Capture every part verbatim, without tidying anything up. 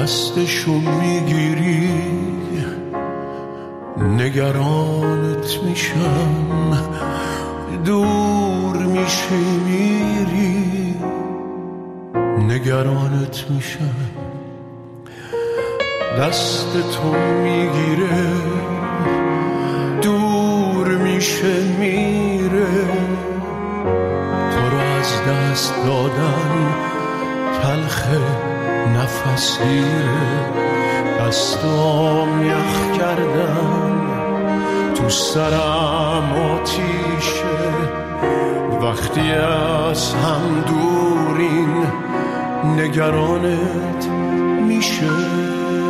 دستشو میگیری نگرانت میشم، دور میشی میری نگرانت میشم. دست تو میگیره دور میشه میره، تو رو از دست دادن تلخه نفس گیره. دستام یخ کردن تو سرم آتیشه، وقتی از هم دورین نگرانت میشه.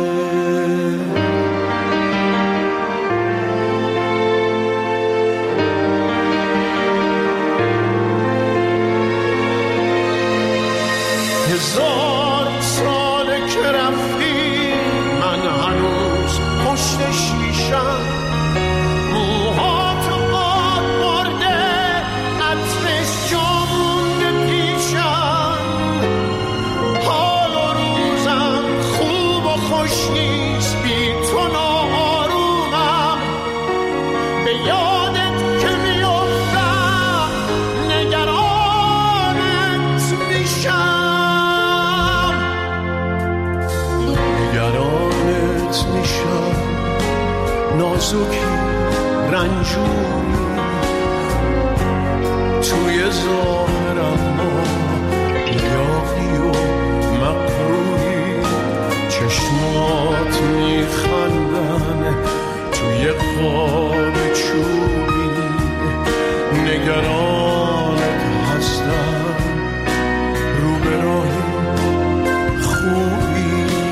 هزار ساله که رفتی من هنوز پشت شیشم، موهاتو باد برده عطرش جا مونده پیشم. حال و روزم خوب و خوش نیست بی تو ناآرومم، به یادت که میافتم نگرانت میشم. نگرانت میشم نازکی رنجوری، توی ظاهرم ما یاقی و مقروری. چشمات میخندن توی قاب چوبی، نگرانت هستم رو به راه خوبی.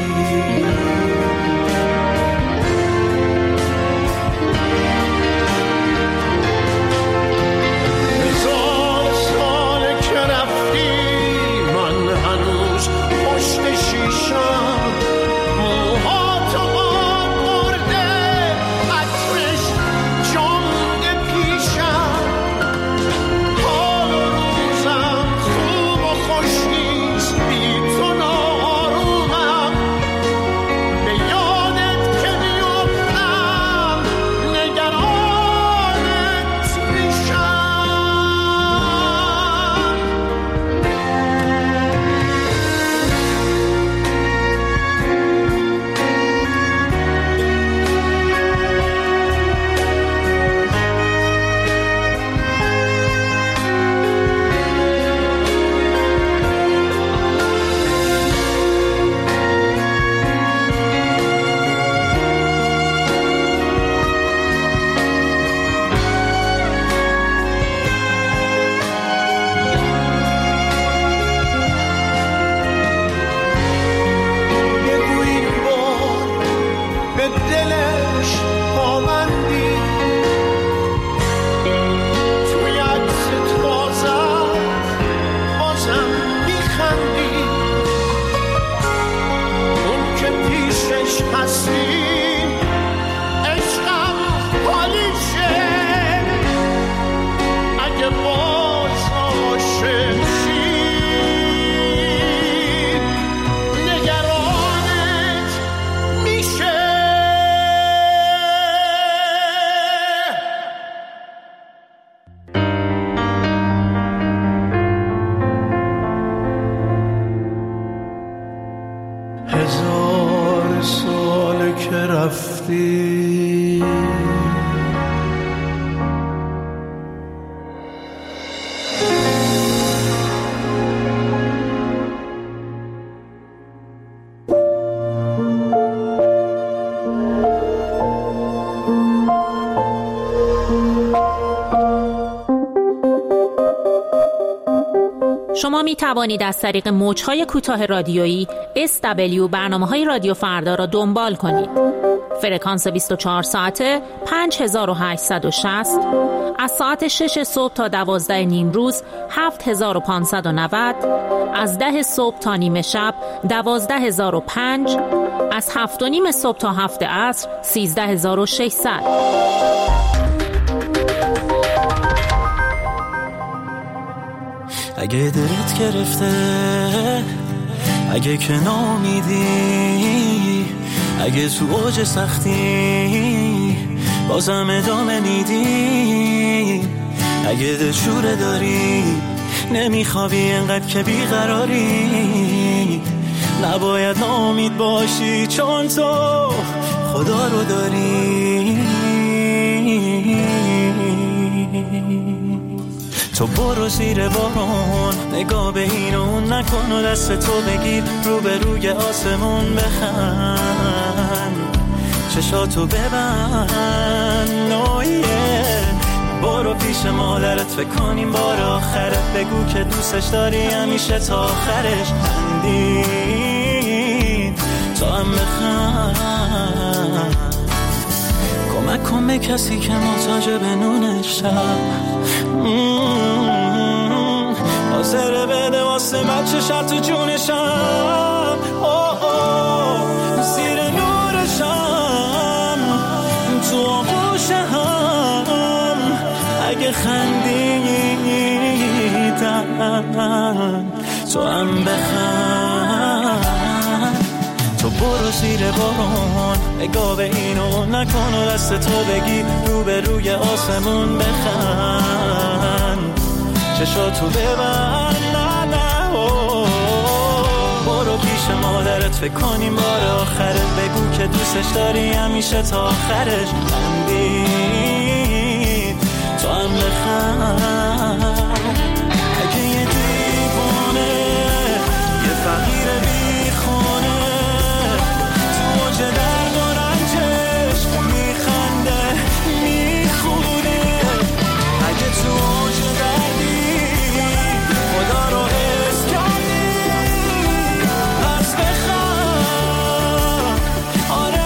هزار سال که رفتی شما می توانید از طریق موج‌های کوتاه رادیویی اس دبلیو برنامه‌های رادیو فردا را دنبال کنید. فرکانس بیست و چهار ساعته پنج هزار و هشتصد و شصت، از ساعت شش صبح تا دوازده نیم روز هفت هزار و پانصد و نود، از ده صبح تا نیمه شب دوازده هزار و پنج، از هفت و نیم صبح تا هفت عصر سیزده هزار و ششصد. اگه دلت گرفته، اگه که نامیدی، اگه تو اوج سختی بازم ادامه میدی، اگه دلشوره داری نمیخوابی انقدر که بیقراری، نباید ناامید باشی چون تو خدا رو داری. تو برو زیر بارون، نگاه به این و اون نکن و دست تو بگیر، رو به روی آسمون بخند، چشاتو ببند. نویه برو پیش مادرت فکر کنیم بار آخرت، بگو که دوستش داری همیشه تا آخرش، خندید تو هم بخند. کمک کن به کسی که محتاج به نون شب، حاضر بده واسه بچه شب تو جونشم، زیر نورشم تو آغوشم، اگه خندیدن تو هم بخند. تو برو زیر بارون، نگاه به این و نکن و دست تو بگی، رو به روی آسمون بخند، چشاتو ببند. نه نه برو پیش مادرت فکر کنیم بار آخرت، بگو که دوستش داری همیشه تا آخرش، خندید تو هم بخند. اگه یه دیوانه یه فقیر بیخونه تو اوج درد و رنجش میخنده میخونه، اگه تو اوج دردی خدا رو حس کردی پس بخند، آره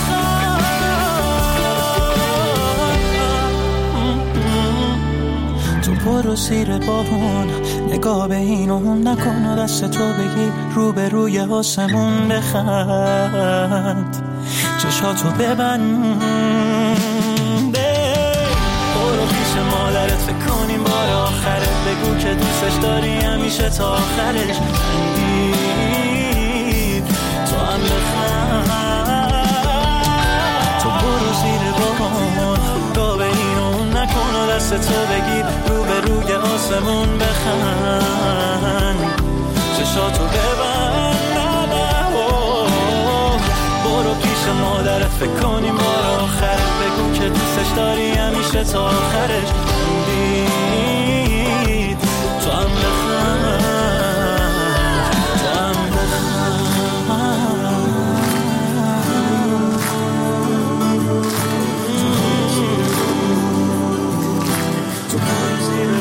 بخند. تو برو زیر بارون، نگاه به این و اون نکن و دست تو بگی، رو به روی آسمون بخند، چشاتو ببند. برو پیش مادرت فکر کنیم بار آخرت، بگو که دوستش داری همیشه تا آخرش، خندید تو هم بخند. تو برو زیر بارون، نگاه به این و اون نکن و دست تو بگیر، رو به روی آسمون بخند، چشاتو ببند. نه نه برو پیش مادرت فکر کنیم بار آخرت، بگو که دوستش داری همیشه تا آخرش، خندید تو هم بخند، تو هم بخند. تو برو زیر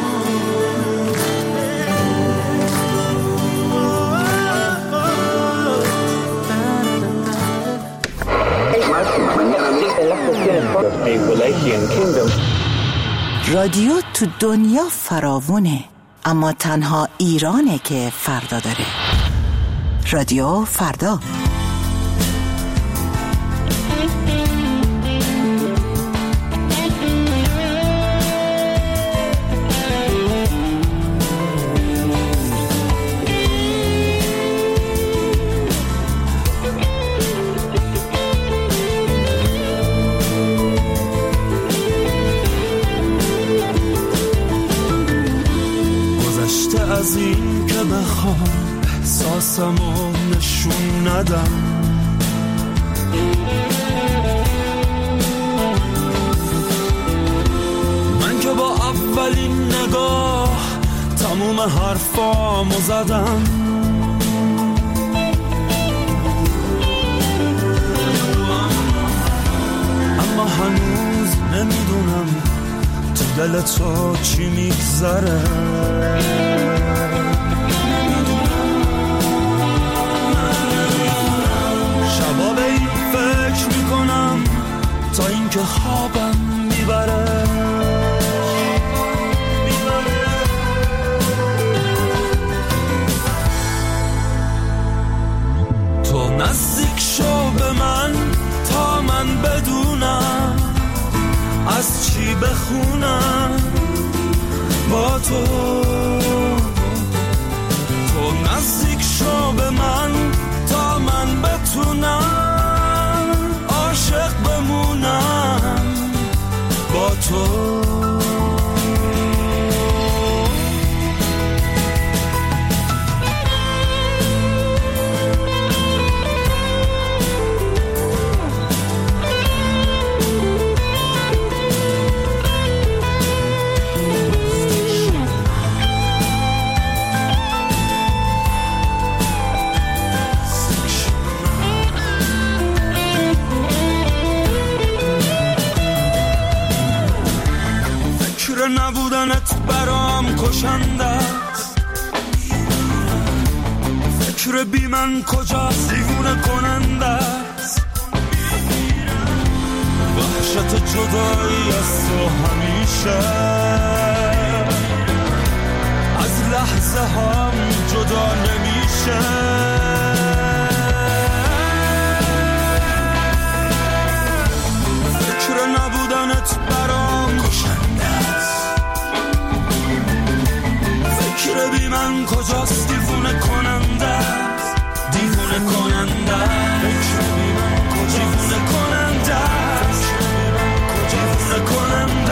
رادیو تو دنیا فراوونه، اما تنها ایرانه که فردا داره. رادیو فردا. از این که بخوام احساسمو نشون ندم، من که با اولین نگاه تموم حرفامو زدم، اما هنوز نمیدونم تو دل تو چی میگذره، شبا به این فکر میکنم تا اینکه خوابم میبره، تو نزدیک شو به من تا من بدونم از چی بخونم با تو، تو نزدیک شو به تو. نبودنت برام کشنده است، فکر بی من کجاست دیوونه کننده است، وحشت جدایی از تو همیشه از لحظه هم جدا نمیشه. فکر نبودنت برام کشنده است، فکر بی من کجاست دیوونه کننده است، دیوونه کننده است، فکر بی من کجاست دیوونه کننده است، دیوونه کننده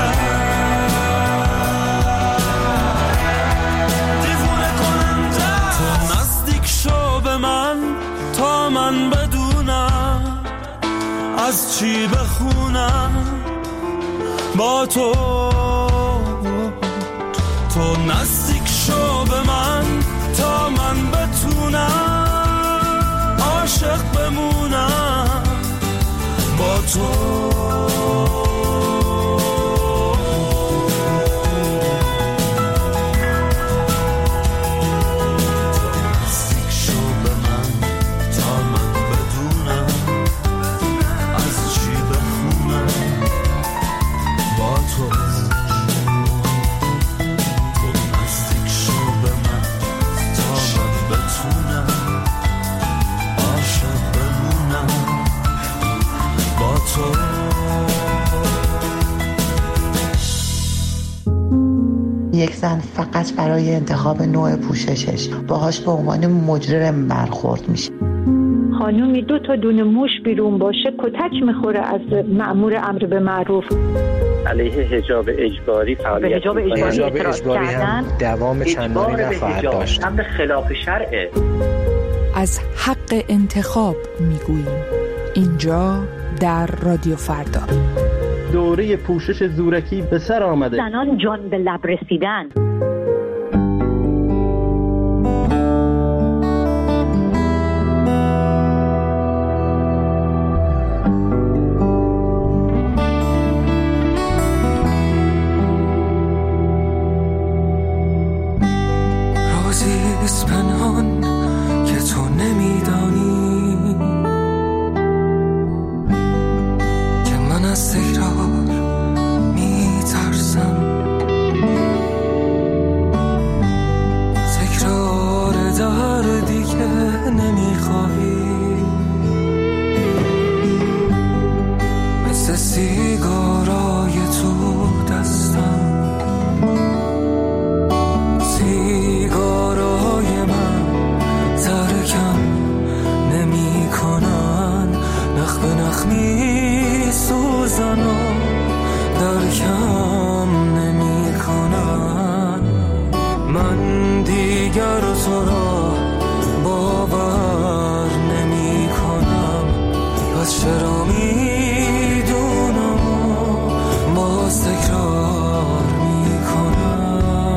دیوونه کننده. تو نزدیک شو به من تا من بدونم از چی بخونم با تو. تو نزدیک شو به من تا من بتونم عاشق بمونم با تو. یک زن فقط برای انتخاب نوع پوششش باهاش به عنوان مجرم برخورد میشه. خانومی دو تا دونه موش بیرون باشه کتک میخوره از مأمور امر به معروف. علیه حجاب اجباری فعالیت حجاب اجباری, اجباری هم دوام چندانی نخواهد داشت. امر خلاف شرعه. از حق انتخاب میگوییم اینجا در رادیو فردا. دوره پوشش زورکی به سر آمده. زنان جان به لب رسیدن. رازیست پنهان که تو نمیدانی که من از تکرار میترسم، تکرار دردی که نمیخواهی، مثل سیگارای تو دستم، سیگارای من ترکم نمی کنن، نخ به نخ می سوزن و درکم نمی کنن. من دیگر تو را باور نمی کنم، پس چرا می دونم و باز تکرار می کنم.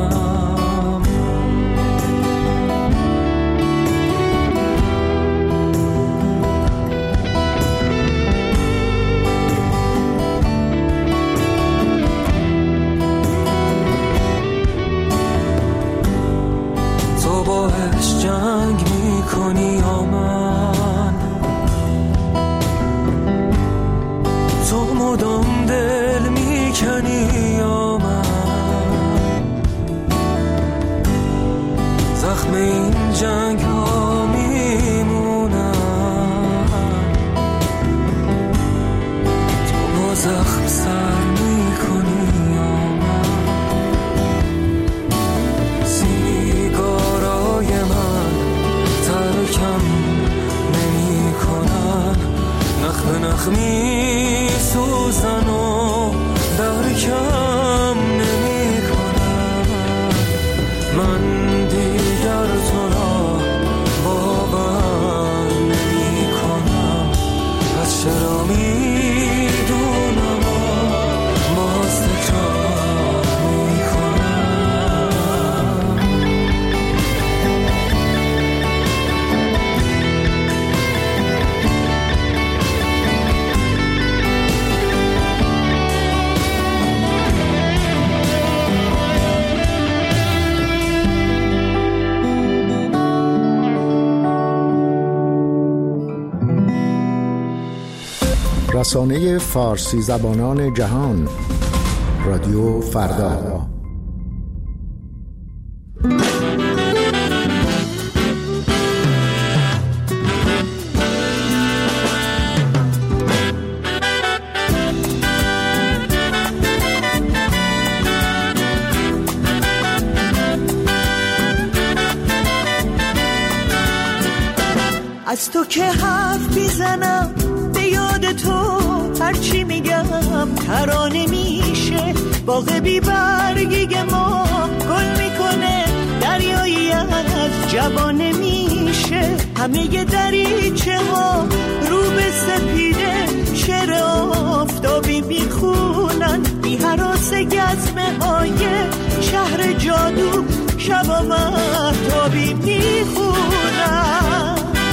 تو باش جنگ می کنی یا من، تو مدام دل می کنی یا من، زخم این جنگ ها می مونن، تو با زخم سر می کنی یا من. سیگارای من ترکم نمی کنن، نخ به نخ می سوزن و درکم رسانه فارسی زبانان جهان، رادیو فردا. از تو که حرف میزنم به یاد تو، هرچی میگم ترانه میشه. باغ بی برگی ما گل میکنه، دریایی از جوانه میشه. همه دریچه ها رو به سپیده، شعر آفتابی میخونن. بی هراس گزمه های شهر جادو، شبا مهتابی میخونن.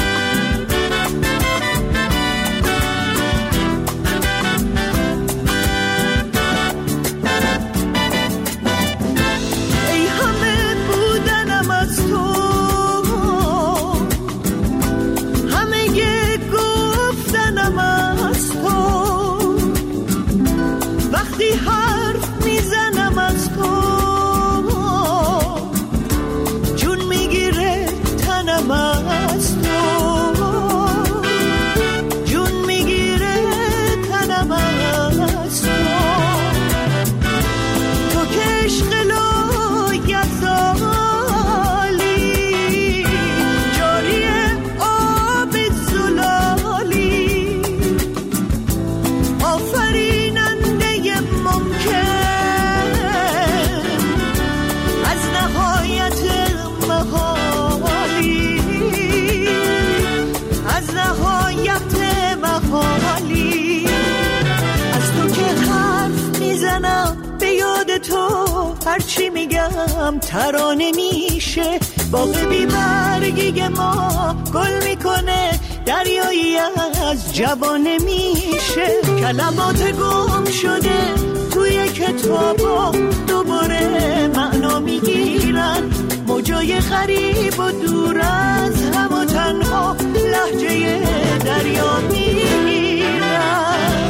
هرچی میگم ترانه میشه. باغ بی برگی ما گل میکنه، دریایی از جوانه میشه. کلمات گم شده توی کتابا دوباره معنا میگیرن. موجای غریب و دور از هم و تنها لهجه دریا میگیرن.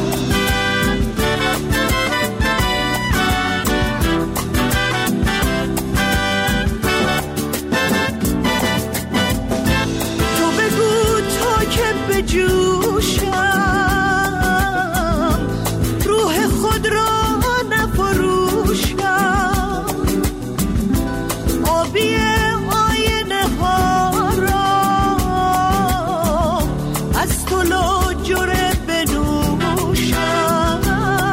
جوشم روح خود را نفروشم، آبی آینه ها را از تو لاجره بنوشم،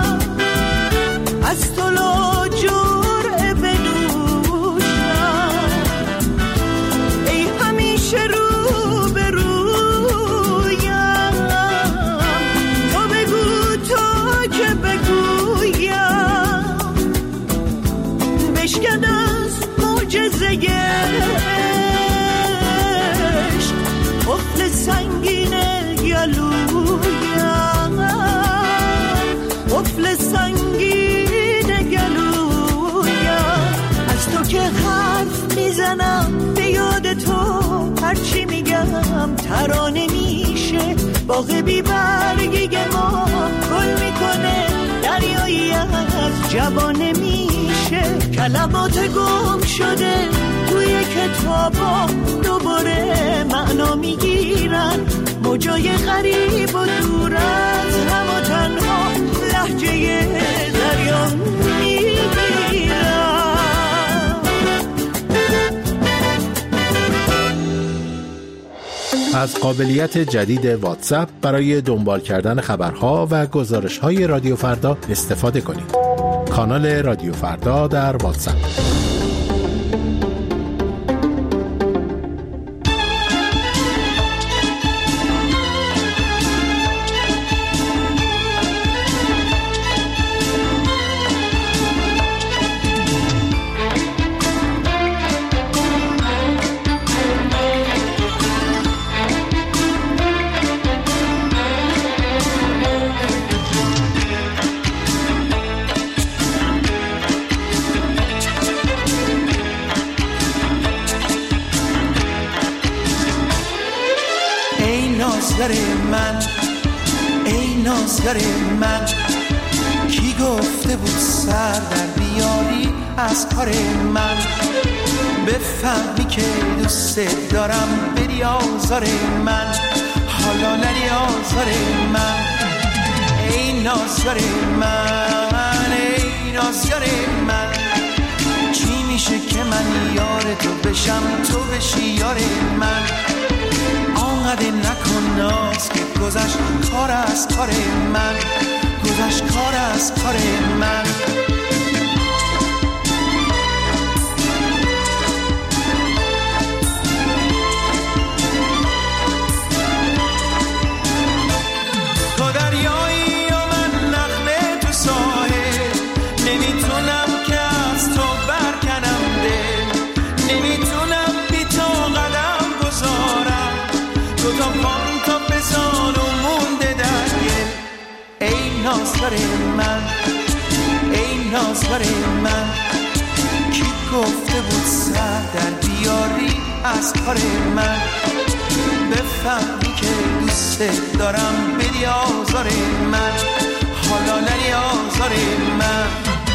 از تو لاجره بنوشم. ای همیشه رو به رو قفل سنگین گلویم، قفل سنگین گلویم. از تو که حرف میزنم به یاد تو، هرچی میگم ترانه میشه. باغ بی برگی ما گل میکنه، دریایی از جوانه میشه. کلمات گم شده توی کتابا دوباره معنا میگیرن. موجای غریب و دور از هم و تنها لهجه دریا میگیرن. از قابلیت جدید واتساپ برای دنبال کردن خبرها و گزارش‌های رادیو فردا استفاده کنید. کانال رادیو فردا در واتساپ. نازدار من، ای نازگار من. کی گفته بود سر در بیاری از کار من؟ بفهمی که دوست دارم بری آزار من، حالا نری آزار من. ای نازگار من، ای نازگار من. چی میشه که من یار تو بشم تو بشی یار من؟ آنقدر نکن ناز که گذشت کار از کار من، گذشت کار از کار من. تو دریایی و من نخله تو ساحل، نمیتونم که از تو برکنم دل، نمیتونم بی تو قدم گذارم. تو تا پام تا بزار و مونده در گل. ای نازگار من، ای نازگار من. کی گفته بود سر در بیاری از کار من؟ بفهمی که دوست دارم بری آزار من، حالا نری آزار من.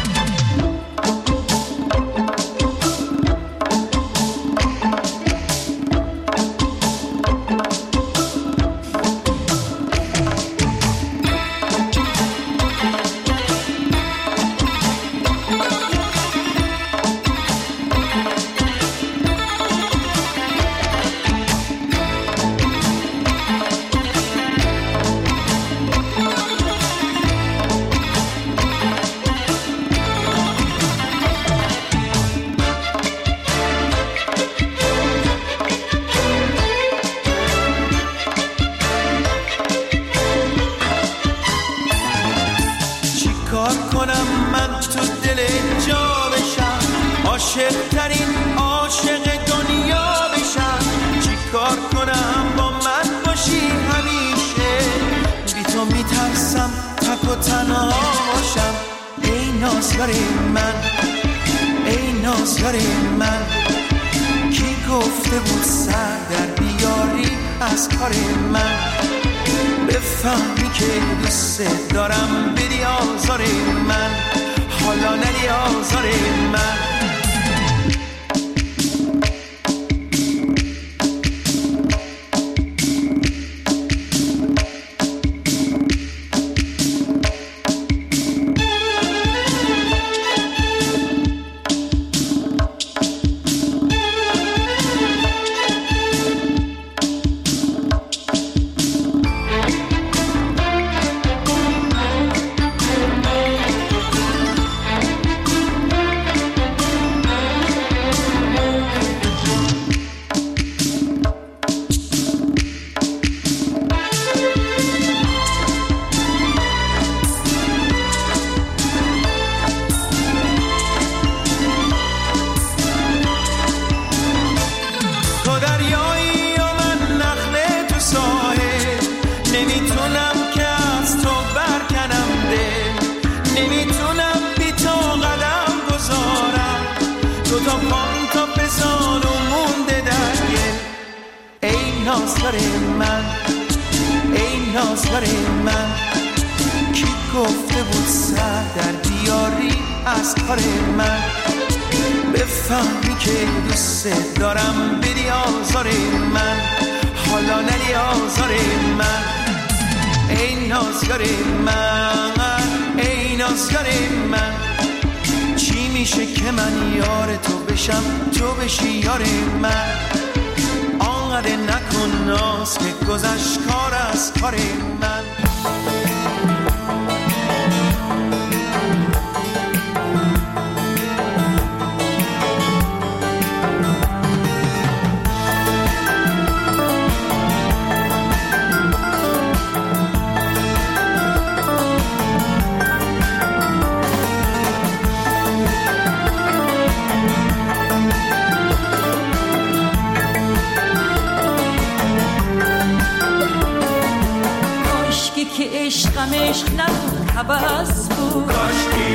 عشقم عشق نبود هوس بود، کاشکی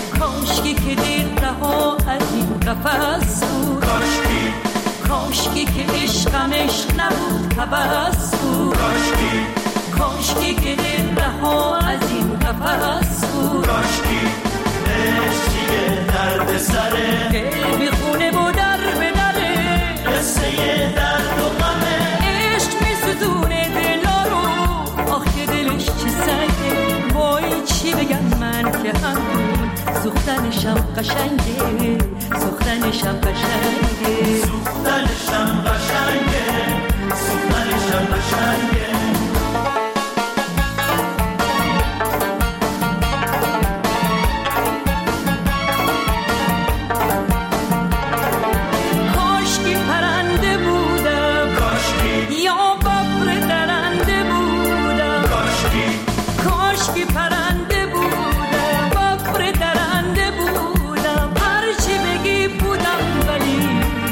کاشکی که دیر رها از این قفس بود، کاشکی کاشکی که عشقم عشق نبود هوس بود، کاشکی کاشکی که دل رها از این قفس بود، کاشکی عشقیه درد سره، دل بی خونه و در به دره، قصه درد و غمه، عشق می ستونه دلا رو، آخ که دلش چه سنگه، وای چی بگم من که همون سوختنشم قشنگه، سوختنشم قشنگه، سوختنشم قشنگه، سوختنشم قشنگه. کاشکی پرنده بودم، کاشکی یا ببر درنده بودم، کاشکی کاشکی پرنده بودم، ببر درنده بودم، هرچی بگی بودم ولی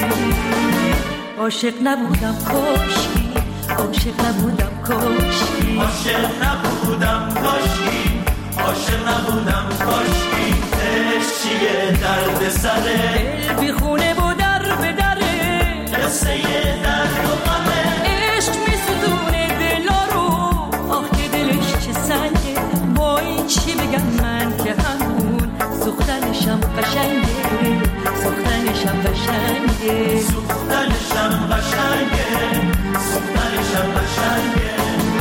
عاشق نبودم. کاشکی عاشق نبودم، کاشکی عاشق نبودم، کاشکی عاشق نبودم، کاشکی عشق چیه درد سره، دل بی خونه و در به دره، قصه درد و غمه، عشق می ستونه دلا رو، آخ که دلش چه سنگه، وای چی بگم من که همون سوختنشم قشنگه، سوختنشم قشنگه، سوختنشم قشنگه، سوختنشم قشنگه.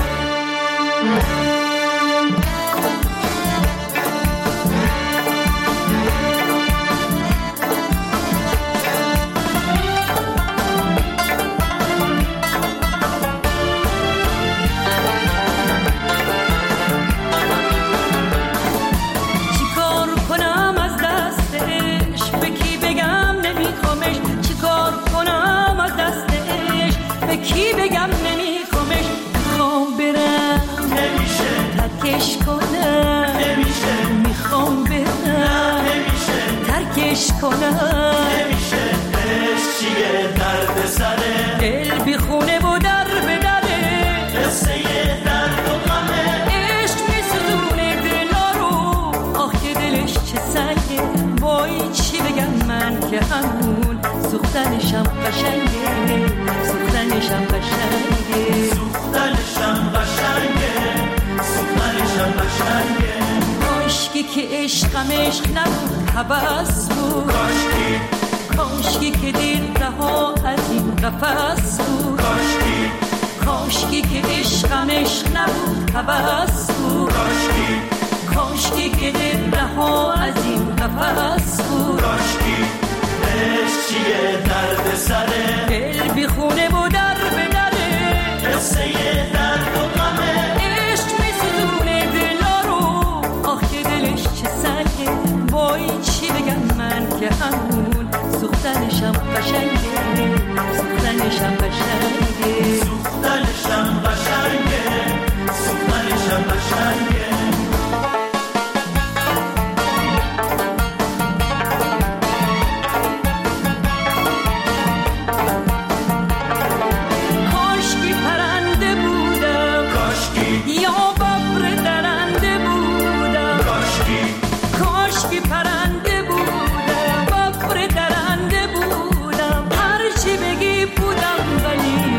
چیکار کنم از دستش، به کی بگم نمیخوامش، چیکار کنم از دستش، به کی بگم نمیخوامش، میخوام برم نمیشه ترکش کنم، نمیشه میخوام برم نمیشه ترکش کنم، نمیشه عشق چیه درد سره، دل بی خونه و در به دره، قصه درد و غمه، عشق می ستونه دلا رو، آخ که دلش چه سنگه، وای چی بگم من که همون سوختنشم قشنگه، سوختنشم قشنگه، سوختنشم قشنگه، سوختنشم قشنگه. کاشکی که عشقم عشق نبود هوس بود، کاشکی کاشکی که دل رها از این قفس بود، کاشکی کاشکی که عشقم عشق نبود هوس بود، کاشکی کاشکی که دل رها از این قفس بود، کاشکی عشق چیه درد سره، دل بی خونه و در به دره، قصه درد و غمه، عشق می ستونه دلا رو، آخ که دلش چه سنگه، وای چی بگم من که همون سوختنشم قشنگه، سوختنشم قشنگه، سوختنشم قشنگه، سوختنشم قشنگه. کاشکی پرنده بودم، کاشکی یا ببر درنده بودم، کاشکی کاشکی پرنده بودم، ببر درنده بودم، هرچی بگی بودم ولی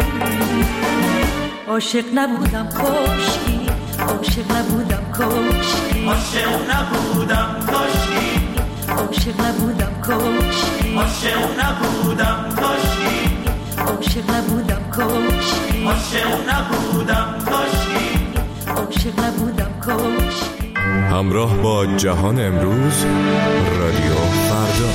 عاشق نبودم. کاشکی عاشق نبودم، کاشکی عاشق نبودم، کاشکی عاشق نبودم، کاشکی عاشق نبودم، کاشکی عاشق نبودم، کاشکی عاشق نبودم، کاشکی عاشق نبودم، کاشکی. همراه با جهان امروز، رادیو فردا.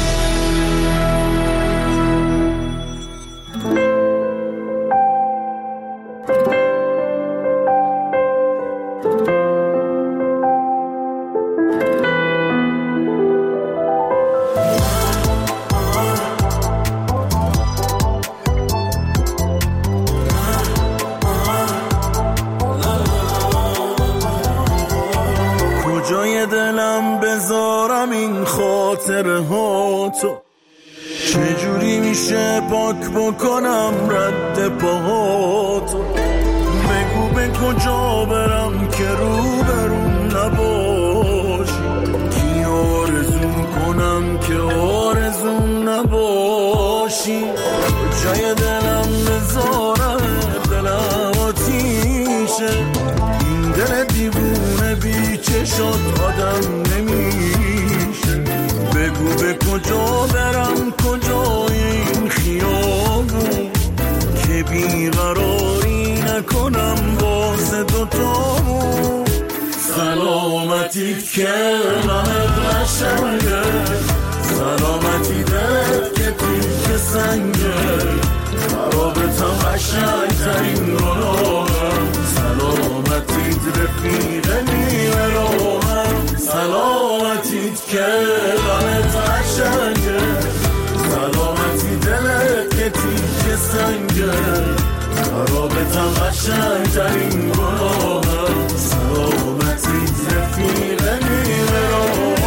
کجای دلم بذارم این خاطره ها تو، چجوری میشه پاک بکنم رد پاهاتو، بگو به کجا برم که رو برون نباشی، کی آرزو کنم که آرزو نباشی، کجای دلم بذارم دلم آتیشه، چشات آدم نمیشه. بگو به کجا برم کجای این خیابون که بیقراری نکنم واسه دوتامون. سلامتیت که غمت قشنگه، سلامتی دلت که تیک سنگه، خرابتم قشنگترین گناهم. سلامتیت رفیق نیمه راهم، سلامتیت که غمت قشنگه، سلامتی دلت که تیک سنگه، خرابتم قشنگترین گناهم. سلامتیت رفیق نیمه راهم.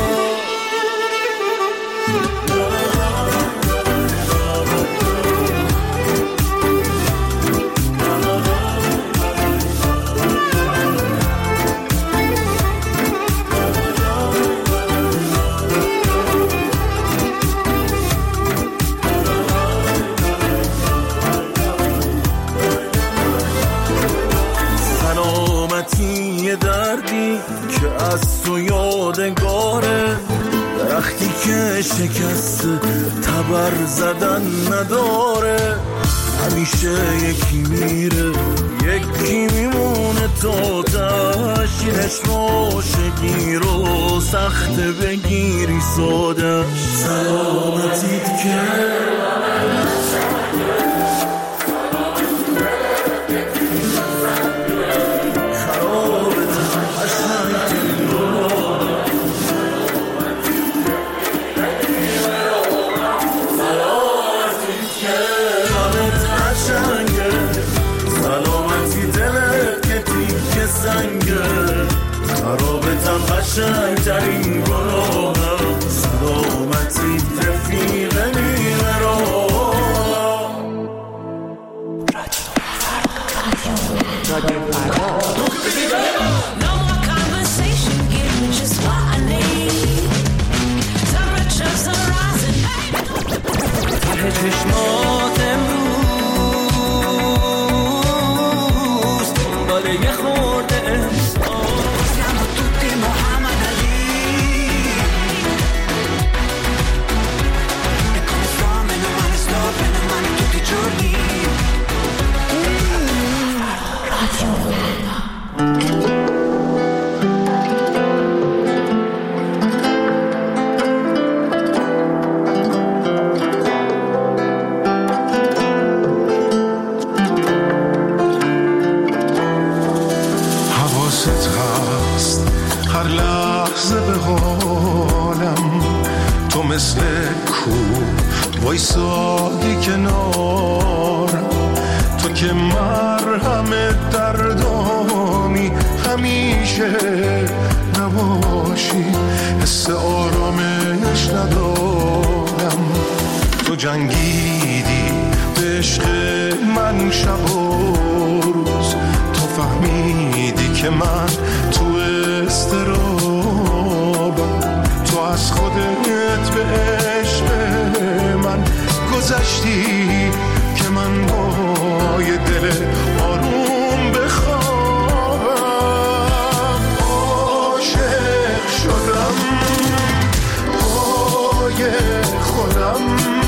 دردی که از تو یادگاره، درختی که شکسته تبر زدن نداره. همیشه یکی میره یکی میمونه تا تشینش عاشقی رو سخته بگیری سادش. سلامتیت که خرابتم قشنگترین گناهم. سلامتی رفیق نیمه راهم. رادیو فردا. ته چشمات امروز باله یه خورده مثل کو وایسادی کنار تو که مرهم دردامی همیشه نباشی. حس آرامش ندارم. تو جنگیدی به عشق من شب و روز. تو فهمیدی که من تو استرابم. تو از خودت به عشق من گذشتی که من با یه دل آروم بخوابم. عاشق شدم پای خودم،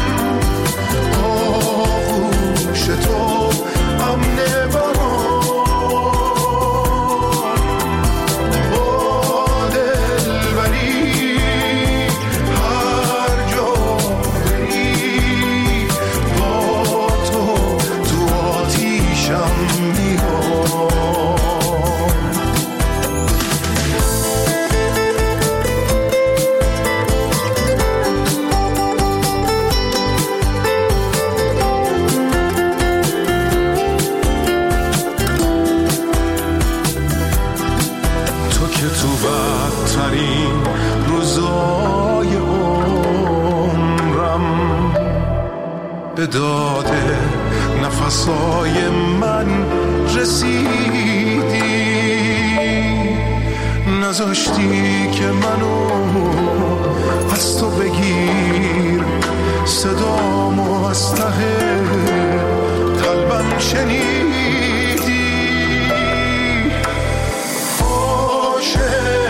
آغوش تو امن برام. به داده نفسای من رسیدی، نذاشتی که منو از تو بگیر، صدامو از ته قلبم شنیدی. عاشق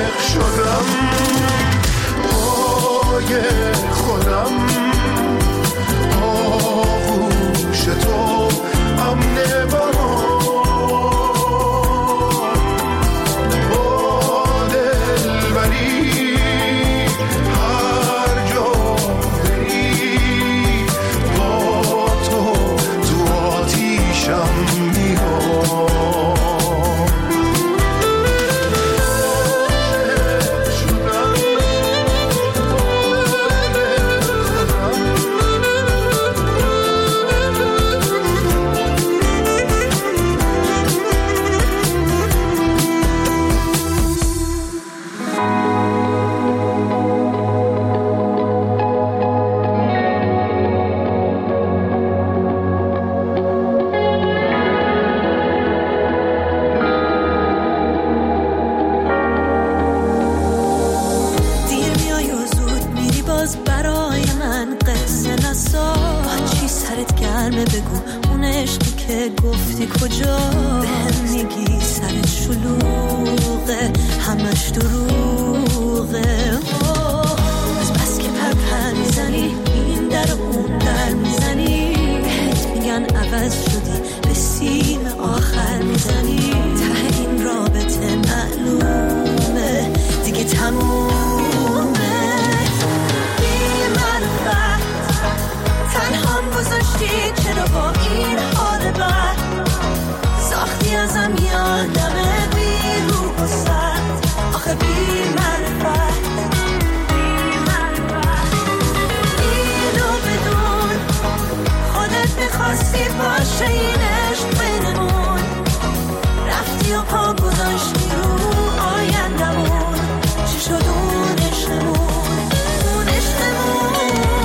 گرمه بگو اون عشقی که گفتی کجا بهم میگی سرت شلوغه همش دروغه از بس که پرپر میزنی این در اون در میزنی بهت میگن عوض شدی به سیم آخر میزنی ته این رابطه معلومه دیگه تمومه بی معرفت تنهام گذاشتی چرا با این حال بد ساختی ازم یادمه بی روح و سد آخه بی معرفت اینو بدون خودت میخواستی باشه این عشق بینمون رفتی و پا گذاشتی رو آیندمون چی شد اون عشقمون اون عشقمون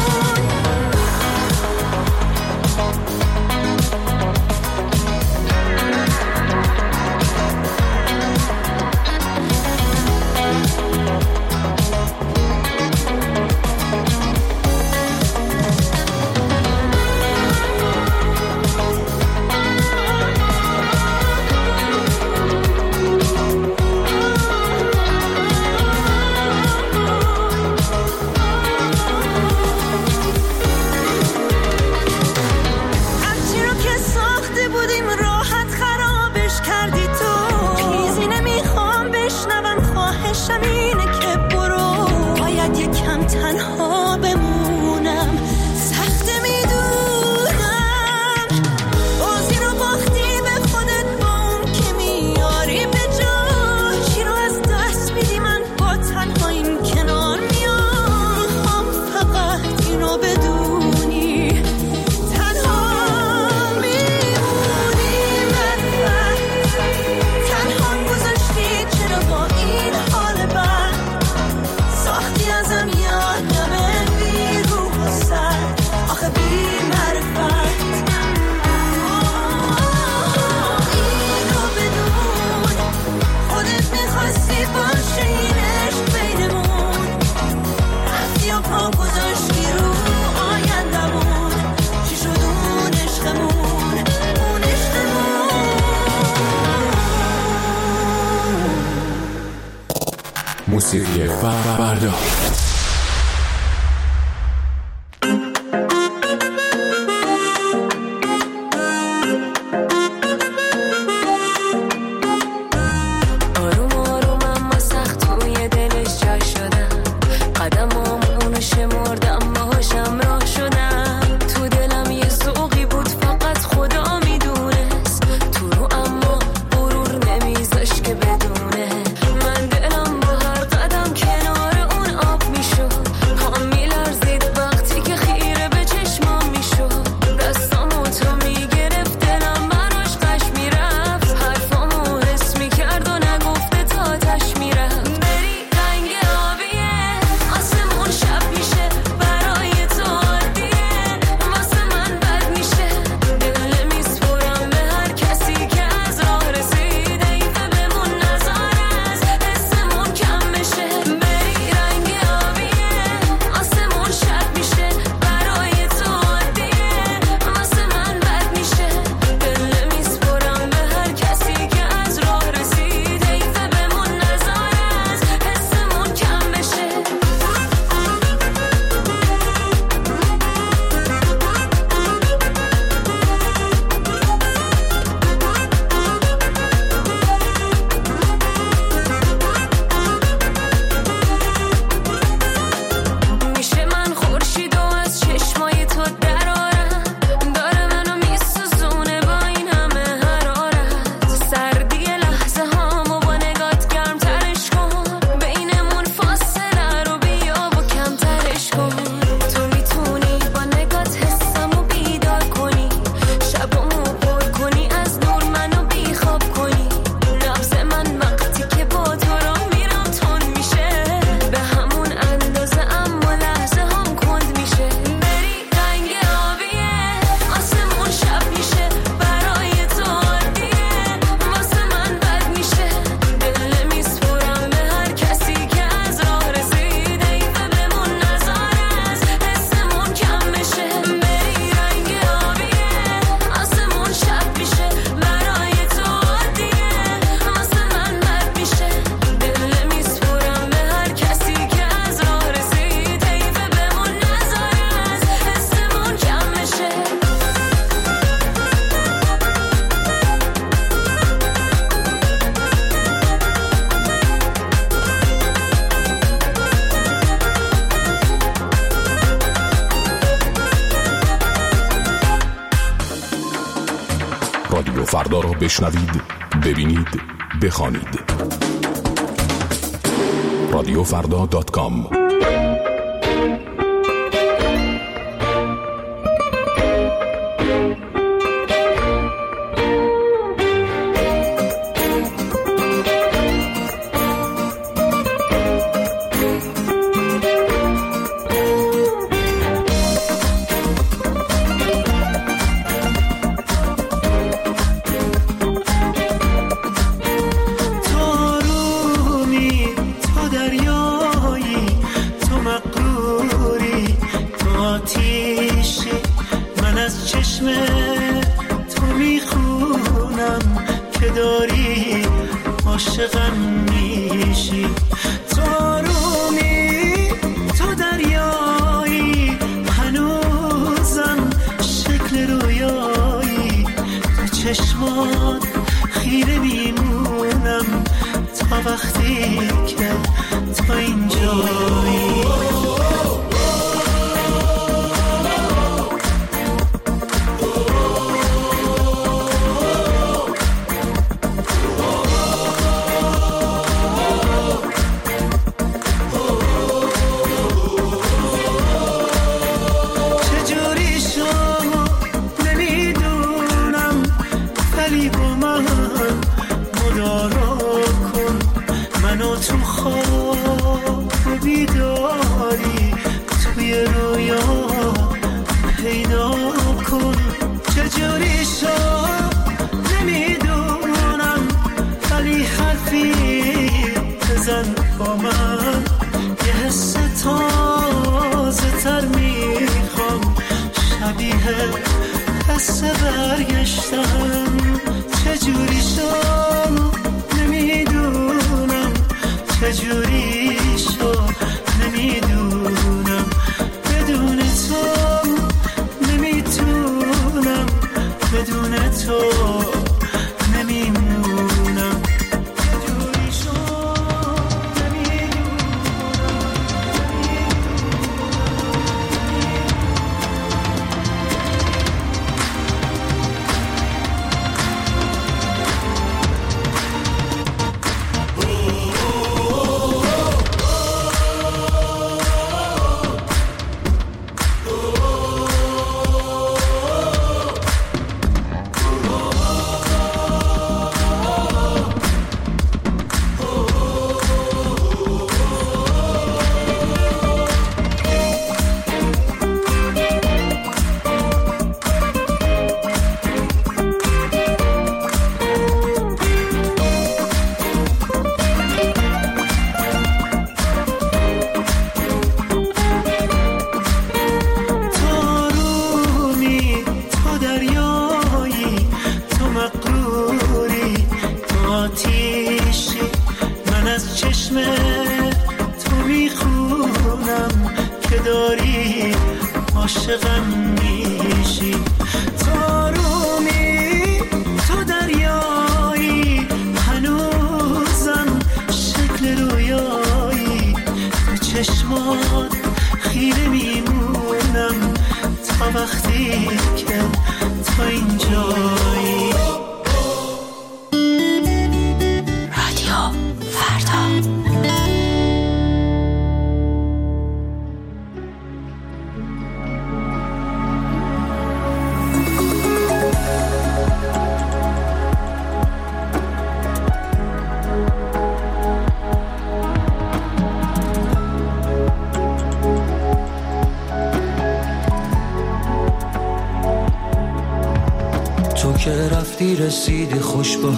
اینه که برو باید یکم تنها بمونم سخت میدونم بازی رو باختی به خودت با اون که میاری به جا چی رو از دست میدی من با تنهاییم کنار میام میخوام فقط اینو بدونی تنها میمونی من تنها گذاشتی چرا با این حال بد ساختی ازم یادمه بی روح و سر آخه بی معرفت اینو بدون خودت میخواستی باشه این عشق بینمون رفتی و پا گذاشتی رو آیندمون چی شد اون عشقمون اون عشقمون موسیقی فردا آروم آروم اما سخت توی دلش جا شدم قدمام اونو شمردم باهاشم راه شدم تو دلم یه ذوقی بود فقط خدا میدونست تو رو اما غرور نمیذاش که بدونه من دلم با هر قدم کنار اون آب رادیو فردا را بشنوید، ببینید، بخوانید. رادیو فردا دات کام. رسیدی خوش به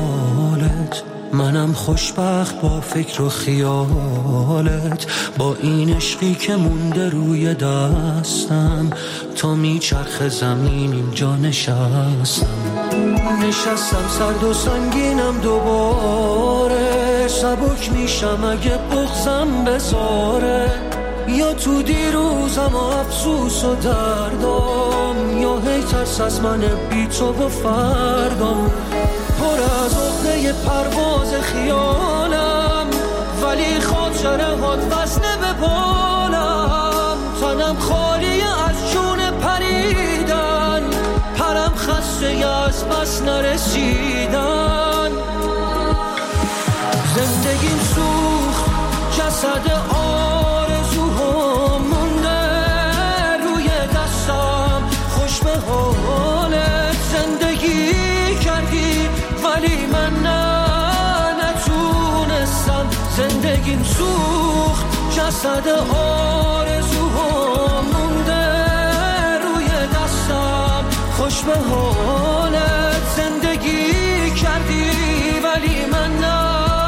حالت، منم خوشبخت با فکر و خیالت، با این عشقی که مونده روی دستم، تا میچرخ زمین اینجا نشستم نشستم سرد و سنگینم دوباره، سبک میشم اگه بغضم بذاره، یا تو دیروزم و افسوس و دردم، یا هی ترس از من بی تو و فردم، پر از عقده پرواز خیالم، ولی خاطره هات وزنه به بالم، تنم خالی از جون پریدن، پرم خسته از از پس نرسیدن. زندگیم سوخت جسد آرزوها مونده روی دستم، خوش به حالت زندگی کردی ولی من نه نتونستم. زندگیم سوخت جسد آرزوها مونده روی دستم، خوش به حالت زندگی کردی ولی من نه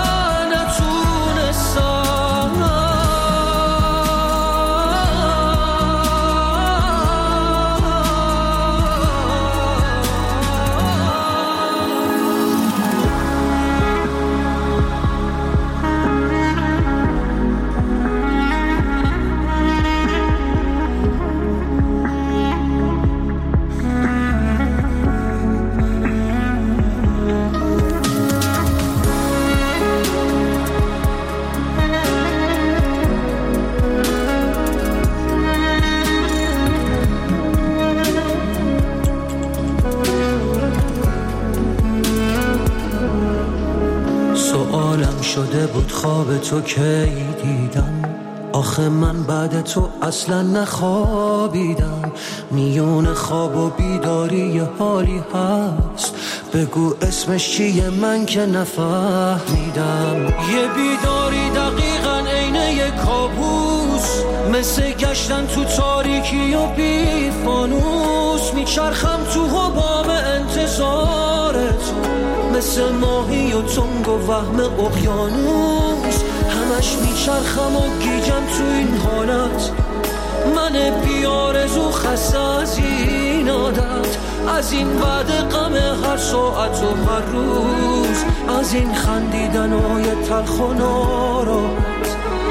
شده بود خواب تو کی دیدم، آخه من بعد تو اصلا نخوابیدم. میون خواب و بیداری یه حالی هست، بگو اسمش چیه من که نفهمیدم. یه بیداری دقیقاً عین یه کابوس، مثل گشتن تو تاریکی و بی فانوس. میچرخم تو حباب انتظار تو، مثل ماهی و تنگ و وهم اقیانوس. همش میچرخم و گیجم تو این حالت، من بیارزو خسته از این عادت، از این وعده غم هر ساعت و هر روز، از این خندیدنهای تلخ و ناراحت.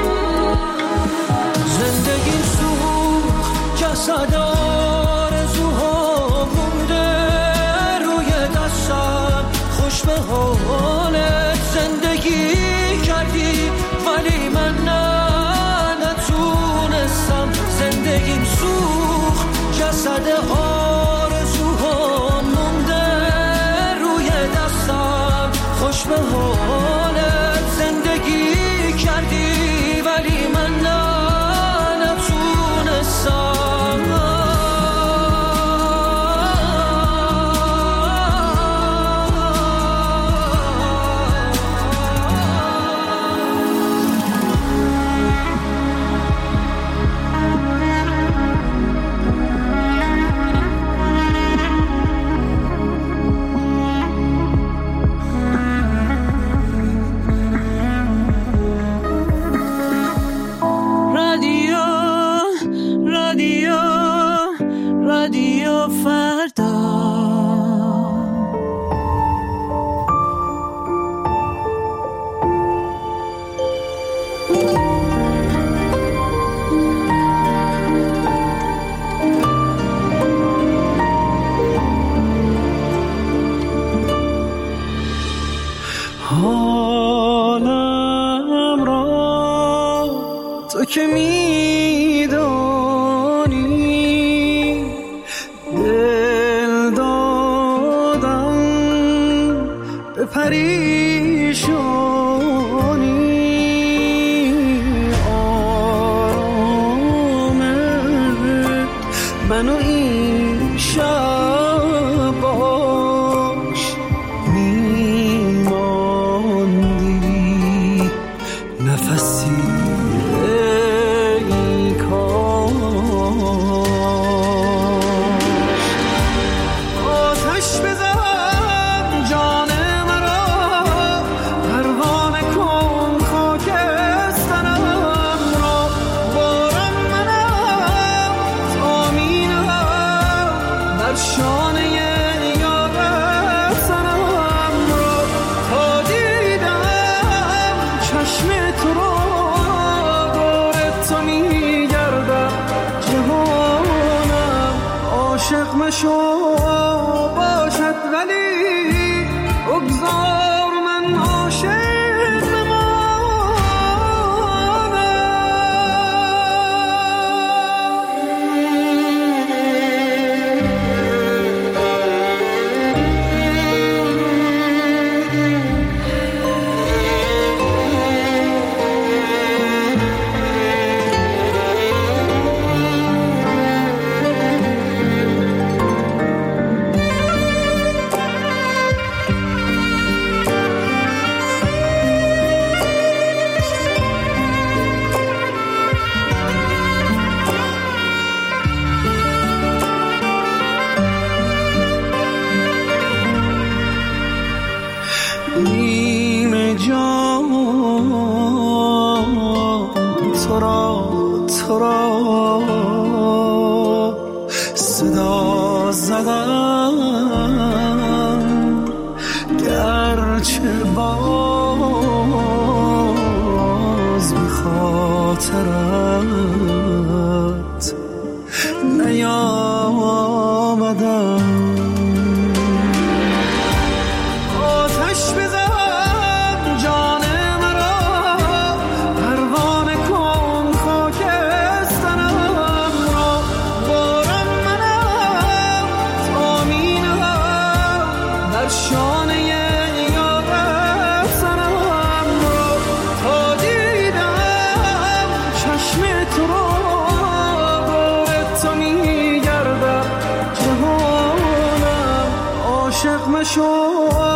زندگی سوخت جسد آرزوها مونده روی دستم، خوش به حالت زندگی کردی ولی من نه نتونستم. زندگیم سوخت جسد آرزوها مونده روی دستم، خوش به حالت زندگی کردی ولی من نه نتونستم. حالم را تو که میدانی، دل دادم به پریشانی. آرامت منو این شب باش میماندی نفسی ای کاش. آتش بزن جان مرا، پروانه کن خاکسترم را. بارم منم تامینم بر شانه یادت سرم را. تا دیدم چشم تو را، دور تو میگردم جهانم. عاشق مشو باشد ولی بگذار من عاشق بمانم. تو را تو را صدا زدم، گرچه باز به خاطرت نیامدم. عاشق مشو